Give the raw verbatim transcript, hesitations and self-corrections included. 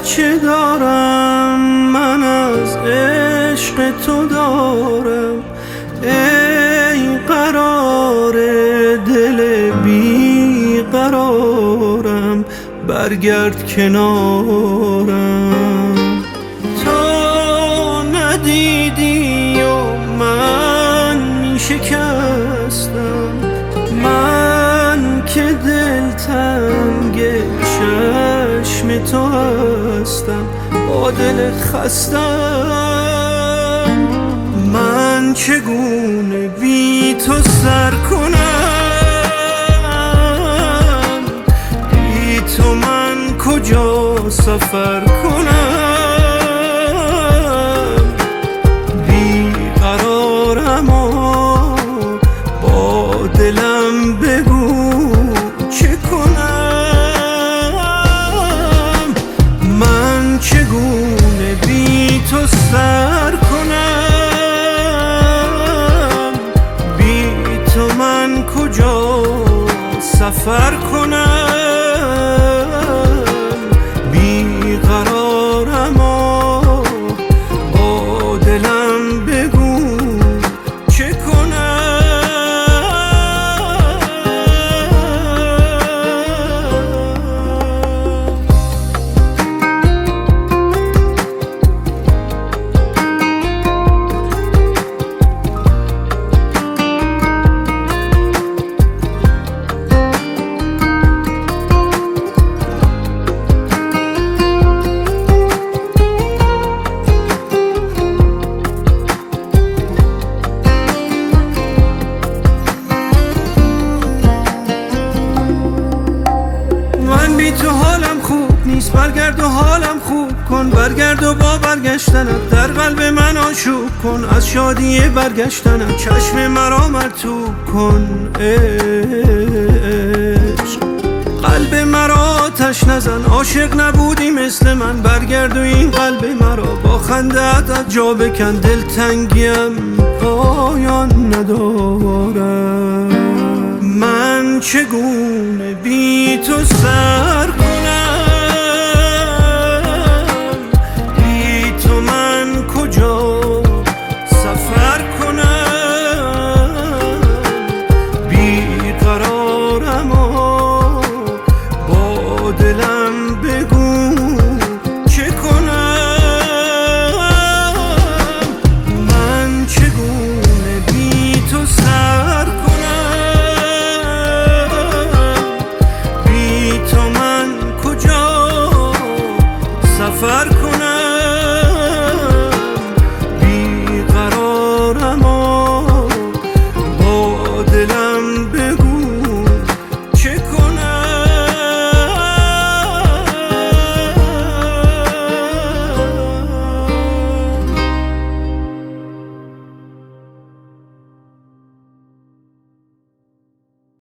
چه دارم من از عشق تو دارم، ای قرار دل بی قرارم، برگرد کنارم. تو ندیدی و من می شکستم، من که دلتنگ چشم تو هستم، با دل خستم. من چگونه بی تو سر کنم، بی تو من کجا سفر کنم. بی قرارم و با دلم بگو چه کنم. من چگونه بی تو سر کنم، بی تو من کجا سفر کنم. بی قرارم و با دلم بگو چه کنم. بی تو حالم خوب نیست، برگرد و حالم خوب کن. برگرد و با برگشتنت در قلب من آشوب کن. از شادی برگشتنت چشم مرا مرطوب کن. عشق قلب مرا آتش نزن، عاشق نبودی مثل من. برگرد و این قلب مرا با خنده‌ات از جا بکن. دلتنگیم پایان ندارم، من چگونه بی تو سر کنم. بی تو من کجا سفر کنم. بی قرارم و با دلم